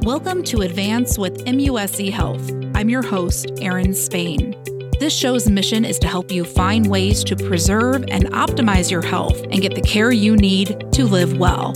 Welcome to Advance with MUSC Health. I'm your host, Erin Spain. This show's mission is to help you find ways to preserve and optimize your health and get the care you need to live well.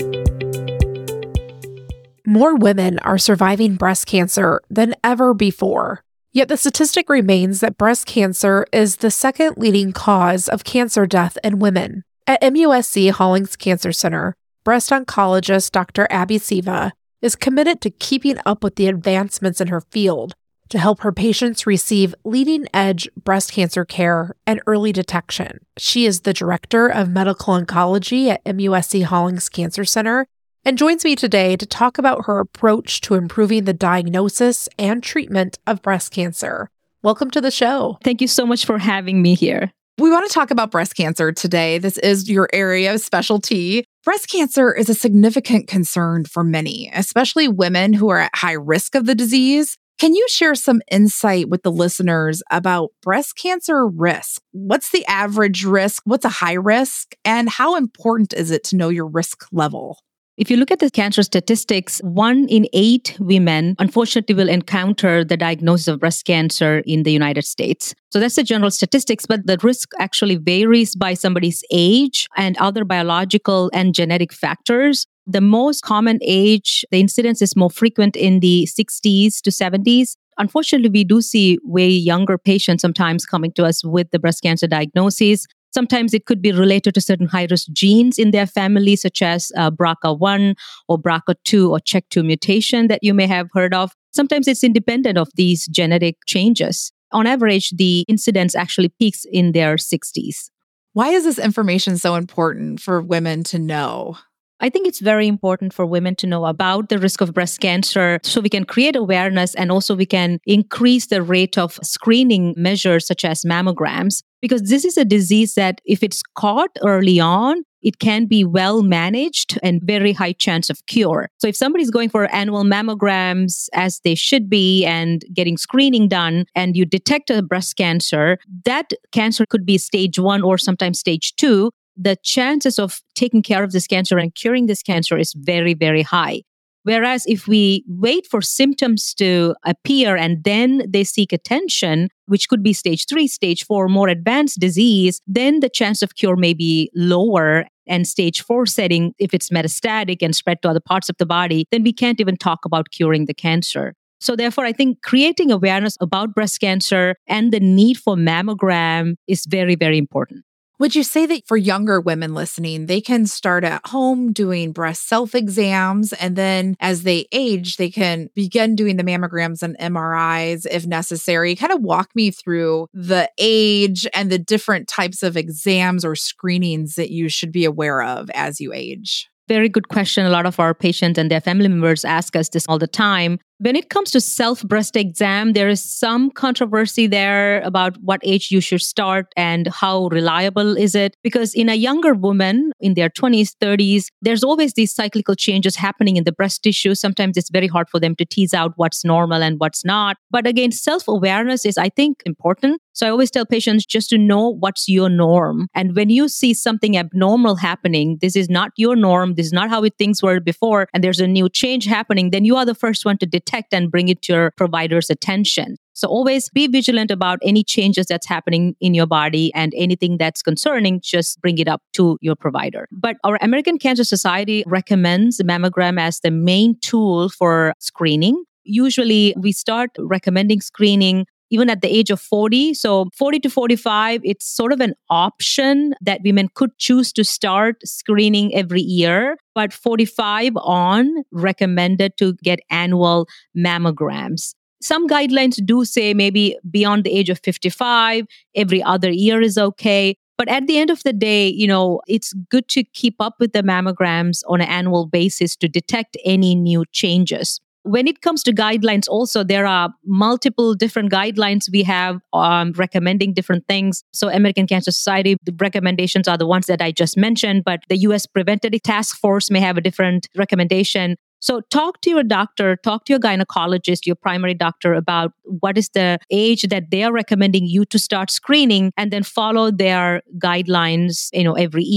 More women are surviving breast cancer than ever before. Yet the statistic remains that breast cancer is the second leading cause of cancer death in women. At MUSC Hollings Cancer Center, breast oncologist Dr. Abby Siva is committed to keeping up with the advancements in her field to help her patients receive leading-edge breast cancer care and early detection. She is the Director of Medical Oncology at MUSC Hollings Cancer Center and joins me today to talk about her approach to improving the diagnosis and treatment of breast cancer. Welcome to the show. Thank you so much for having me here. We want to talk about breast cancer today. This is your area of specialty. Breast cancer is a significant concern for many, especially women who are at high risk of the disease. Can you share some insight with the listeners about breast cancer risk? What's the average risk? What's a high risk? And how important is it to know your risk level? If you look at the cancer statistics, 1 in 8 women, unfortunately, will encounter the diagnosis of breast cancer in the United States. So that's the general statistics, but the risk actually varies by somebody's age and other biological and genetic factors. The most common age, the incidence is more frequent in the 60s to 70s. Unfortunately, we do see way younger patients sometimes coming to us with the breast cancer diagnosis. Sometimes it could be related to certain high-risk genes in their family, such as BRCA1 or BRCA2 or CHEK2 mutation that you may have heard of. Sometimes it's independent of these genetic changes. On average, the incidence actually peaks in their 60s. Why is this information so important for women to know? I think it's very important for women to know about the risk of breast cancer so we can create awareness and also we can increase the rate of screening measures such as mammograms. Because this is a disease that if it's caught early on, it can be well managed and very high chance of cure. So if somebody's going for annual mammograms as they should be and getting screening done and you detect a breast cancer, that cancer could be stage 1 or sometimes stage 2. The chances of taking care of this cancer and curing this cancer is very, very high. Whereas if we wait for symptoms to appear and then they seek attention, which could be stage 3, stage 4, more advanced disease, then the chance of cure may be lower. And stage 4 setting, if it's metastatic and spread to other parts of the body, then we can't even talk about curing the cancer. So therefore, I think creating awareness about breast cancer and the need for mammogram is very, very important. Would you say that for younger women listening, they can start at home doing breast self-exams, and then as they age, they can begin doing the mammograms and MRIs if necessary? Kind of walk me through the age and the different types of exams or screenings that you should be aware of as you age. Very good question. A lot of our patients and their family members ask us this all the time. When it comes to self-breast exam, there is some controversy there about what age you should start and how reliable is it. Because in a younger woman, in their 20s, 30s, there's always these cyclical changes happening in the breast tissue. Sometimes it's very hard for them to tease out what's normal and what's not. But again, self-awareness is, I think, important. So I always tell patients just to know what's your norm. And when you see something abnormal happening, this is not your norm, this is not how things were before, and there's a new change happening, then you are the first one to detect and bring it to your provider's attention. So always be vigilant about any changes that's happening in your body and anything that's concerning, just bring it up to your provider. But our American Cancer Society recommends the mammogram as the main tool for screening. Usually we start recommending screening even at the age of 40. So 40 to 45, it's sort of an option that women could choose to start screening every year. But 45 on, recommended to get annual mammograms. Some guidelines do say maybe beyond the age of 55, every other year is okay. But at the end of the day, it's good to keep up with the mammograms on an annual basis to detect any new changes. When it comes to guidelines, also, there are multiple different guidelines we have recommending different things. So American Cancer Society, the recommendations are the ones that I just mentioned, but the U.S. Preventative Task Force may have a different recommendation. So talk to your doctor, talk to your gynecologist, your primary doctor about what is the age that they are recommending you to start screening, and then follow their guidelines, every year.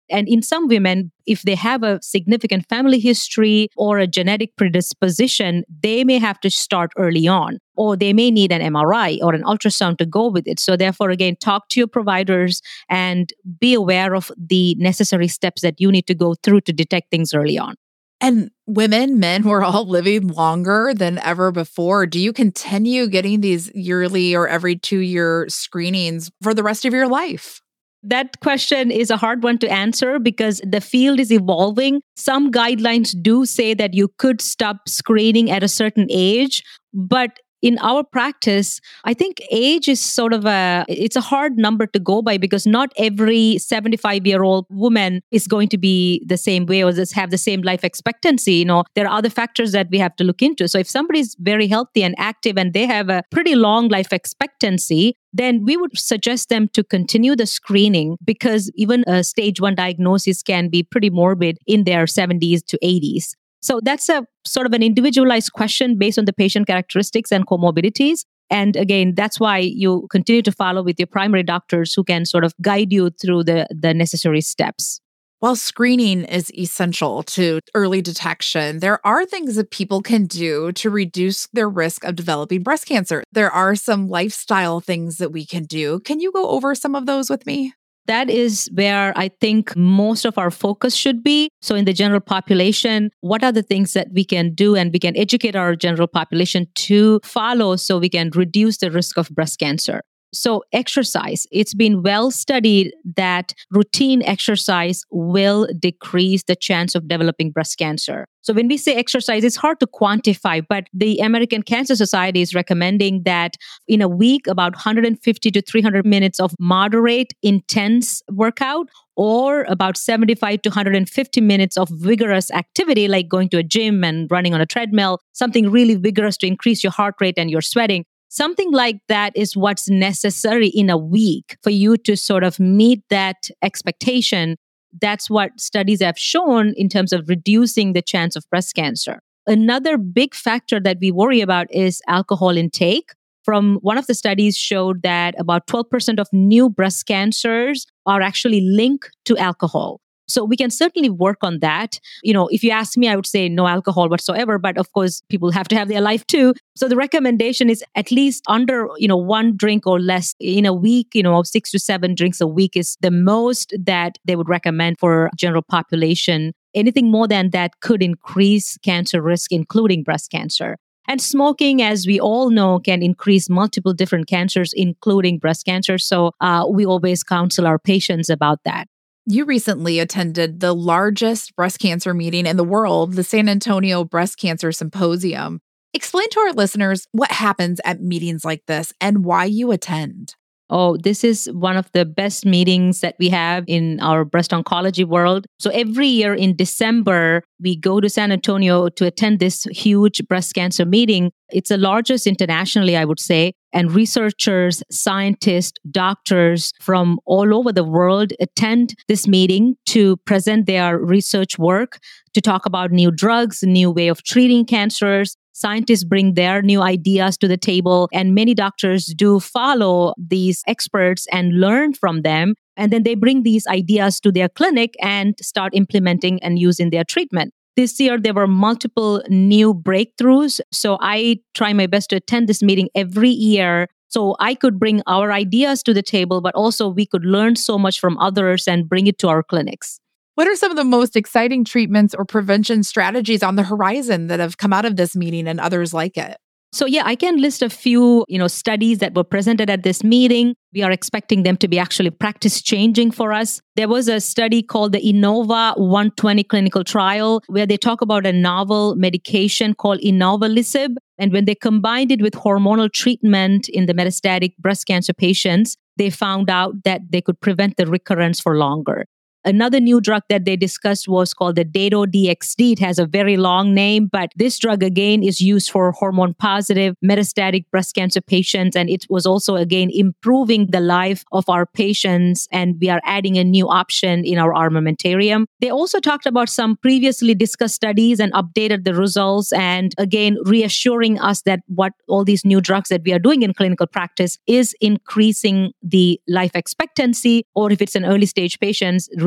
And in some women, if they have a significant family history or a genetic predisposition, they may have to start early on, or they may need an MRI or an ultrasound to go with it. So therefore, again, talk to your providers and be aware of the necessary steps that you need to go through to detect things early on. And women, men, we're all living longer than ever before. Do you continue getting these yearly or every 2-year screenings for the rest of your life? That question is a hard one to answer because the field is evolving. Some guidelines do say that you could stop screening at a certain age, but in our practice, I think age is it's a hard number to go by because not every 75-year-old woman is going to be the same way or just have the same life expectancy. There are other factors that we have to look into. So if somebody's very healthy and active and they have a pretty long life expectancy, then we would suggest them to continue the screening because even a stage 1 diagnosis can be pretty morbid in their 70s to 80s. So that's a sort of an individualized question based on the patient characteristics and comorbidities. And again, that's why you continue to follow with your primary doctors who can sort of guide you through the necessary steps. While screening is essential to early detection, there are things that people can do to reduce their risk of developing breast cancer. There are some lifestyle things that we can do. Can you go over some of those with me? That is where I think most of our focus should be. So in the general population, what are the things that we can do and we can educate our general population to follow so we can reduce the risk of breast cancer? So exercise, it's been well studied that routine exercise will decrease the chance of developing breast cancer. So when we say exercise, it's hard to quantify, but the American Cancer Society is recommending that in a week, about 150 to 300 minutes of moderate, intense workout, or about 75 to 150 minutes of vigorous activity, like going to a gym and running on a treadmill, something really vigorous to increase your heart rate and your sweating. Something like that is what's necessary in a week for you to sort of meet that expectation. That's what studies have shown in terms of reducing the chance of breast cancer. Another big factor that we worry about is alcohol intake. From one of the studies showed that about 12% of new breast cancers are actually linked to alcohol. So we can certainly work on that. If you ask me, I would say no alcohol whatsoever. But of course, people have to have their life too. So the recommendation is at least under, 1 drink or less in a week. 6 to 7 drinks a week is the most that they would recommend for general population. Anything more than that could increase cancer risk, including breast cancer. And smoking, as we all know, can increase multiple different cancers, including breast cancer. So we always counsel our patients about that. You recently attended the largest breast cancer meeting in the world, the San Antonio Breast Cancer Symposium. Explain to our listeners what happens at meetings like this and why you attend. Oh, this is one of the best meetings that we have in our breast oncology world. So every year in December, we go to San Antonio to attend this huge breast cancer meeting. It's the largest internationally, I would say. And researchers, scientists, doctors from all over the world attend this meeting to present their research work, to talk about new drugs, new way of treating cancers. Scientists bring their new ideas to the table, and many doctors do follow these experts and learn from them. And then they bring these ideas to their clinic and start implementing and using their treatment. This year, there were multiple new breakthroughs. So I try my best to attend this meeting every year so I could bring our ideas to the table, but also we could learn so much from others and bring it to our clinics. What are some of the most exciting treatments or prevention strategies on the horizon that have come out of this meeting and others like it? So I can list a few, studies that were presented at this meeting. We are expecting them to be actually practice changing for us. There was a study called the Innova 120 clinical trial where they talk about a novel medication called Inavolisib. And when they combined it with hormonal treatment in the metastatic breast cancer patients, they found out that they could prevent the recurrence for longer. Another new drug that they discussed was called the Dato-DXd. It has a very long name, but this drug again is used for hormone-positive metastatic breast cancer patients. And it was also again improving the life of our patients. And we are adding a new option in our armamentarium. They also talked about some previously discussed studies and updated the results. And again, reassuring us that what all these new drugs that we are doing in clinical practice is increasing the life expectancy, or if it's an early stage patients,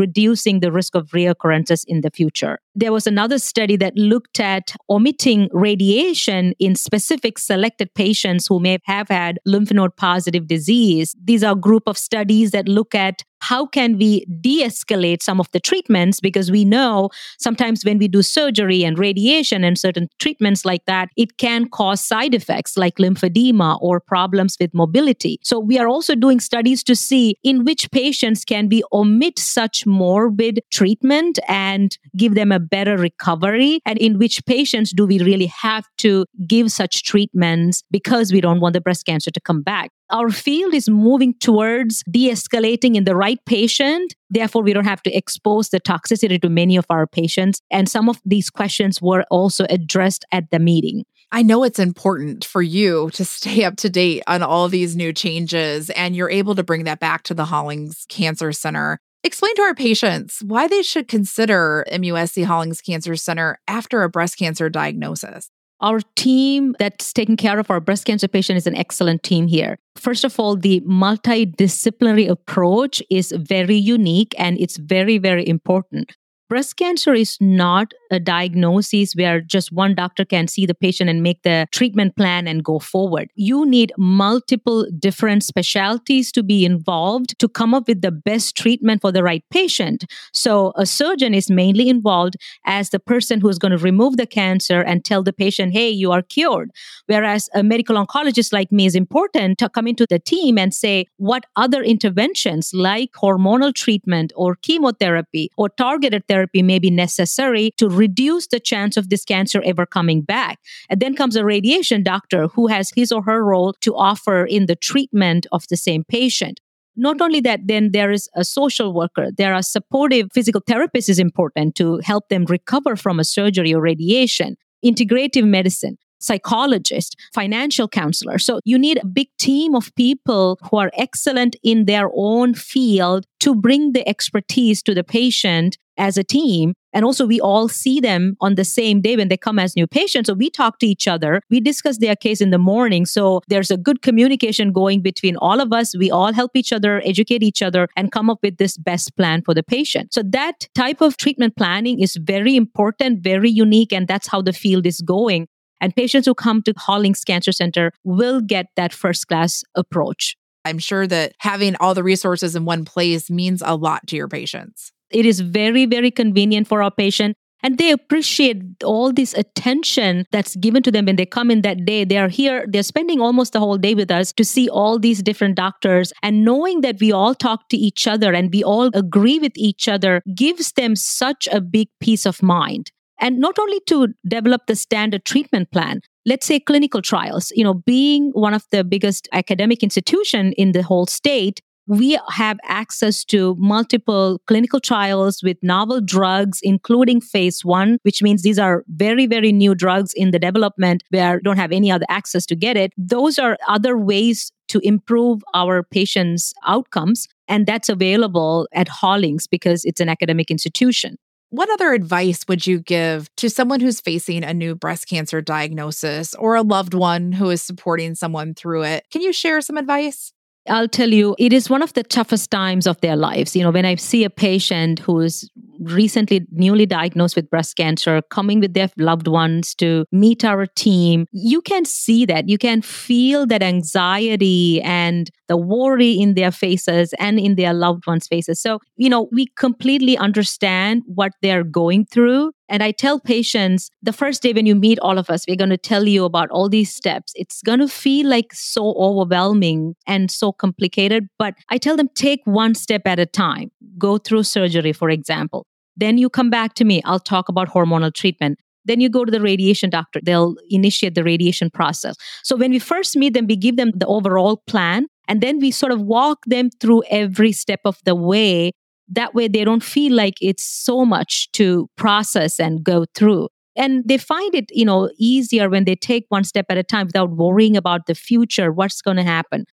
reducing the risk of reoccurrences in the future. There was another study that looked at omitting radiation in specific selected patients who may have had lymph node positive disease. These are a group of studies that look at how can we de-escalate some of the treatments, because we know sometimes when we do surgery and radiation and certain treatments like that, it can cause side effects like lymphedema or problems with mobility. So we are also doing studies to see in which patients can we omit such morbid treatment and give them a better recovery, and in which patients do we really have to give such treatments because we don't want the breast cancer to come back. Our field is moving towards de-escalating in the right patient. Therefore, we don't have to expose the toxicity to many of our patients. And some of these questions were also addressed at the meeting. I know it's important for you to stay up to date on all these new changes, and you're able to bring that back to the Hollings Cancer Center. Explain to our patients why they should consider MUSC Hollings Cancer Center after a breast cancer diagnosis. Our team that's taking care of our breast cancer patient is an excellent team here. First of all, the multidisciplinary approach is very unique and it's very, very important. Breast cancer is not a diagnosis where just one doctor can see the patient and make the treatment plan and go forward. You need multiple different specialties to be involved to come up with the best treatment for the right patient. So a surgeon is mainly involved as the person who's going to remove the cancer and tell the patient, hey, you are cured. Whereas a medical oncologist like me is important to come into the team and say what other interventions like hormonal treatment or chemotherapy or targeted therapy may be necessary to reduce the chance of this cancer ever coming back. And then comes a radiation doctor who has his or her role to offer in the treatment of the same patient. Not only that, then there is a social worker. There are supportive physical therapists is important to help them recover from a surgery or radiation. Integrative medicine, psychologist, financial counselor. So you need a big team of people who are excellent in their own field to bring the expertise to the patient as a team. And also we all see them on the same day when they come as new patients. So we talk to each other. We discuss their case in the morning. So there's a good communication going between all of us. We all help each other, educate each other, and come up with this best plan for the patient. So that type of treatment planning is very important, very unique, and that's how the field is going. And patients who come to Hollings Cancer Center will get that first-class approach. I'm sure that having all the resources in one place means a lot to your patients. It is very, very convenient for our patient. And they appreciate all this attention that's given to them when they come in that day. They're here, they're spending almost the whole day with us to see all these different doctors. And knowing that we all talk to each other and we all agree with each other gives them such a big peace of mind. And not only to develop the standard treatment plan, let's say clinical trials, being one of the biggest academic institution in the whole state, we have access to multiple clinical trials with novel drugs, including phase 1, which means these are very, very new drugs in the development where we don't have any other access to get it. Those are other ways to improve our patients' outcomes. And that's available at Hollings because it's an academic institution. What other advice would you give to someone who's facing a new breast cancer diagnosis or a loved one who is supporting someone through it? Can you share some advice? I'll tell you, it is one of the toughest times of their lives. When I see a patient who is recently newly diagnosed with breast cancer coming with their loved ones to meet our team, you can see that. You can feel that anxiety and the worry in their faces and in their loved ones' faces. So, we completely understand what they're going through. And I tell patients, the first day when you meet all of us, we're going to tell you about all these steps. It's going to feel like so overwhelming and so complicated. But I tell them, take one step at a time. Go through surgery, for example. Then you come back to me. I'll talk about hormonal treatment. Then you go to the radiation doctor. They'll initiate the radiation process. So when we first meet them, we give them the overall plan. And then we sort of walk them through every step of the way. That way they don't feel like it's so much to process and go through. And they find it, easier when they take one step at a time without worrying about the future, what's going to happen.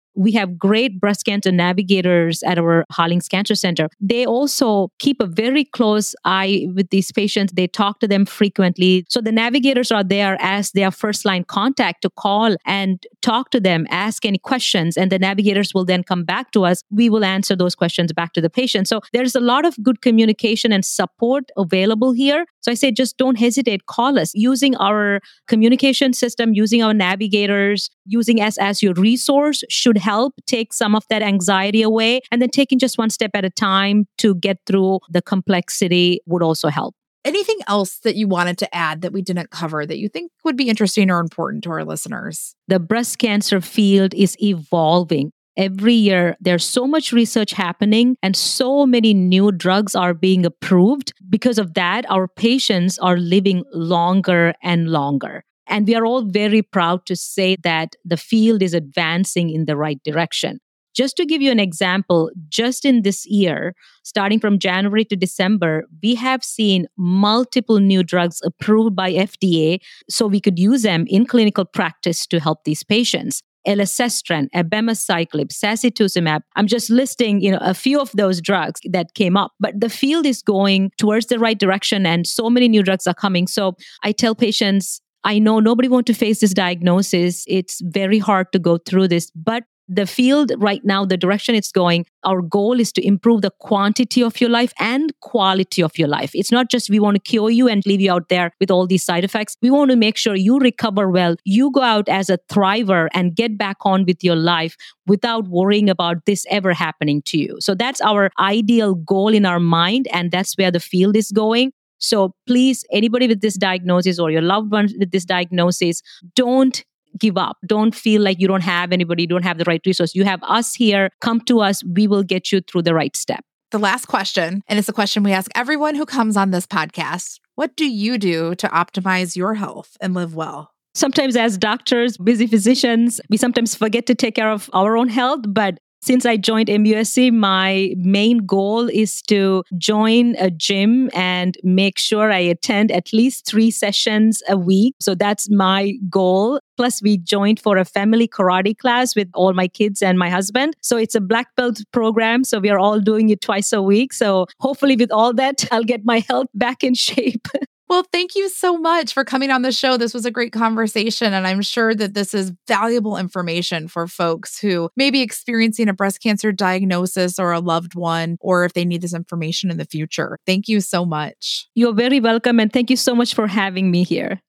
We have great breast cancer navigators at our Hollings Cancer Center. They also keep a very close eye with these patients. They talk to them frequently. So the navigators are there as their first line contact to call and talk to them, ask any questions, and the navigators will then come back to us. We will answer those questions back to the patient. So there's a lot of good communication and support available here. So I say, just don't hesitate, call us. Using our communication system, using our navigators, using us as your resource should help take some of that anxiety away. And then taking just one step at a time to get through the complexity would also help. Anything else that you wanted to add that we didn't cover that you think would be interesting or important to our listeners? The breast cancer field is evolving. Every year, there's so much research happening and so many new drugs are being approved. Because of that, our patients are living longer and longer. And we are all very proud to say that the field is advancing in the right direction. Just to give you an example, just in this year, starting from January to December, we have seen multiple new drugs approved by FDA so we could use them in clinical practice to help these patients. Elacestrant, abemaciclib, sacituzumab. I'm just listing, a few of those drugs that came up, but the field is going towards the right direction and so many new drugs are coming. So I tell patients, I know nobody wants to face this diagnosis. It's very hard to go through this, but the field right now, the direction it's going, our goal is to improve the quantity of your life and quality of your life. It's not just we want to cure you and leave you out there with all these side effects. We want to make sure you recover well, you go out as a thriver and get back on with your life without worrying about this ever happening to you. So that's our ideal goal in our mind, and that's where the field is going. So please, anybody with this diagnosis or your loved ones with this diagnosis, don't give up. Don't feel like you don't have anybody, don't have the right resource. You have us here. Come to us. We will get you through the right step. The last question, and it's a question we ask everyone who comes on this podcast. What do you do to optimize your health and live well? Sometimes as doctors, busy physicians, we sometimes forget to take care of our own health, but since I joined MUSC, my main goal is to join a gym and make sure I attend at least 3 sessions a week. So that's my goal. Plus, we joined for a family karate class with all my kids and my husband. So it's a black belt program. So we are all doing it twice a week. So hopefully with all that, I'll get my health back in shape. Well, thank you so much for coming on the show. This was a great conversation, and I'm sure that this is valuable information for folks who may be experiencing a breast cancer diagnosis or a loved one, or if they need this information in the future. Thank you so much. You're very welcome, and thank you so much for having me here.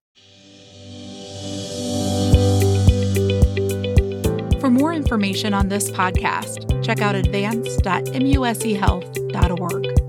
For more information on this podcast, check out advance.muschealth.org.